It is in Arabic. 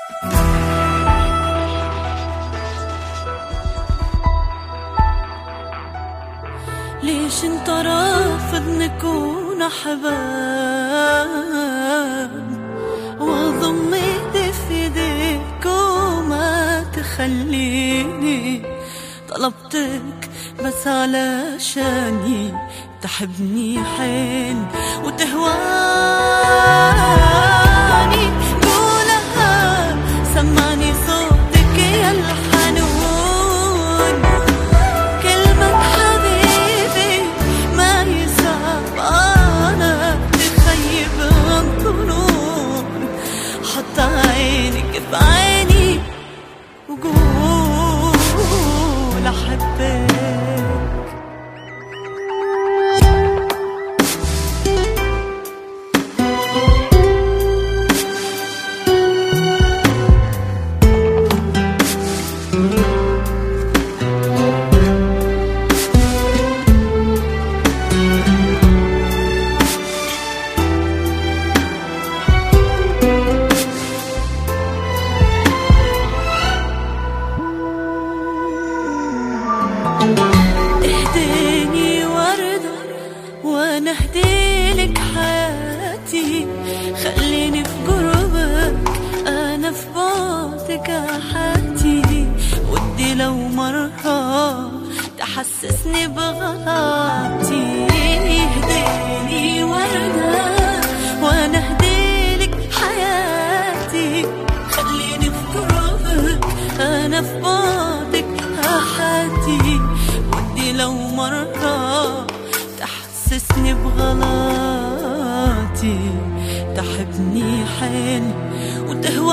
ليش انت رافض نكون احباب واضم ايدي في ايديك وما تخليني؟ طلبتك بس علشاني تحبني حيل وتهواني. قولها سمعني صوتك يا الحنون، كلمة حبيبي ما يصعب أنا تخيب الظنون. حط عينك في عيني وقول أحبك. اهديني وردة وانا اهديلك حياتي، خليني في قربك انا في بعدك حياتي. ودي لو مرة تحسسني بغلطي. اهديني وردة وانا اهديلك حياتي، خليني في قربك انا في بعدك حياتي. ودي لو مرة تحسسني بغلطي، تحبني حيل وتهوى